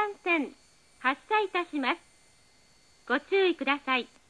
番線発車いたします。ご注意ください。